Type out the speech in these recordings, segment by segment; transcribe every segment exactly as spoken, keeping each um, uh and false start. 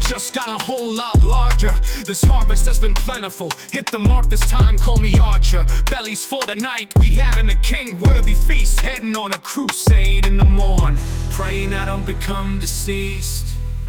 just got a whole lot larger. This harvest has been plentiful. Hit the mark this time, call me Archer. Bellies for the night, we having a king-worthy feast. Heading on a crusade in the morn, praying I don't become deceased.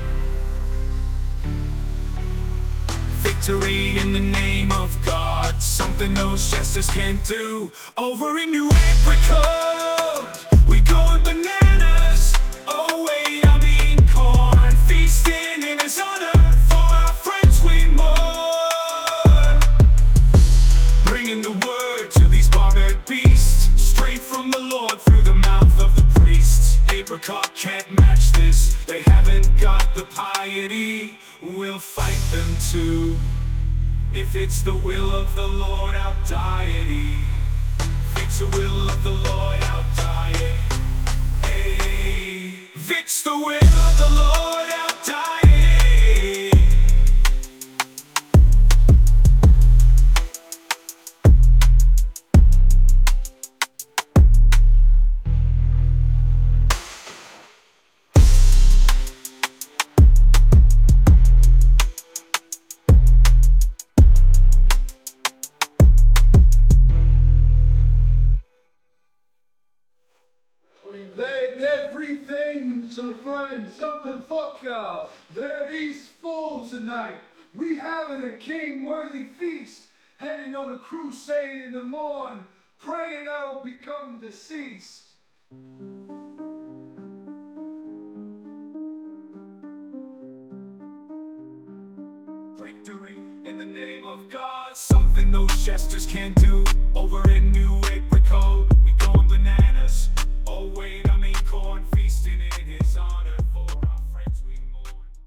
Victory in the name of God, something those jesters can't do. Over in New Apricot, we going bananas. Oh wait, I mean corn, feasting in his honor. For our friends we mourn, bringing the word to these barbaric beasts, straight from the Lord through the mouth of the priests. Apricot can't match this, they haven't got the piety. We'll fight them too, if it's the will of the Lord our deity. If it's the will of the Lord our deity. Hey, if it's the will of the Lord our deity. Laid everything to find something fuck out. They're these fools tonight. We having a king-worthy feast. Heading on a crusade in the morn, praying I'll become deceased. Victory in the name of God, something those jesters can't do. Over in New Apricot, we going bananas. Oh wait, I mean corn, feasting in his honor.